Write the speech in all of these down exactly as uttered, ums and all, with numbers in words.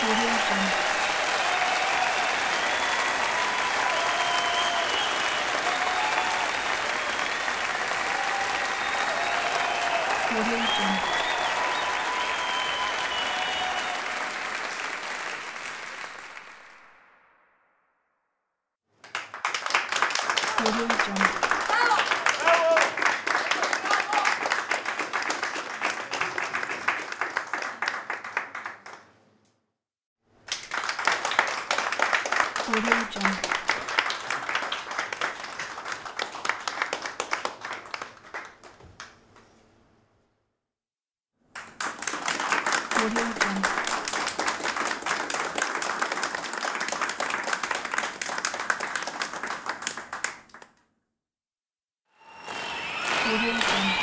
Audio Jungle. Audio Jungle. Audio Jungle. Audio Jungle. Audio Jungle. Audio Jungle.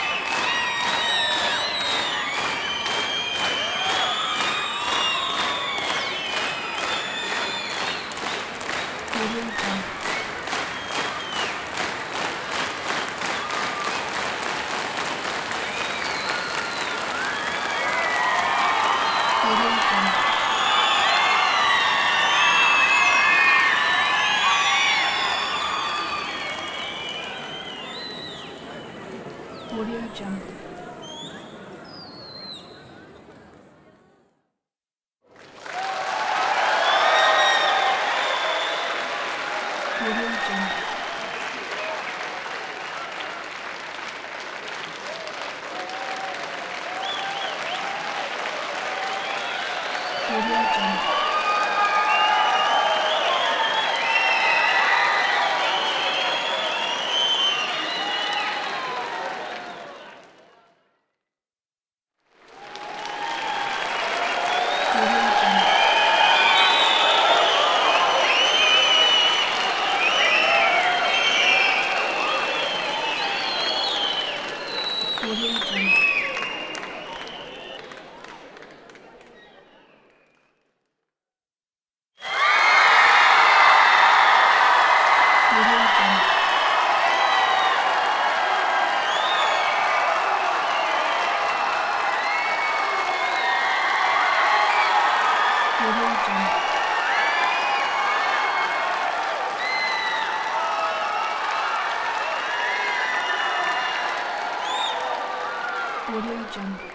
Audio Jungle. Audio Jungle. Audio Jungle. Audio Jungle. Audio Jungle. Audio Jungle. Audio Jungle. Audio Jungle. Audio Jungle. Audio Jungle.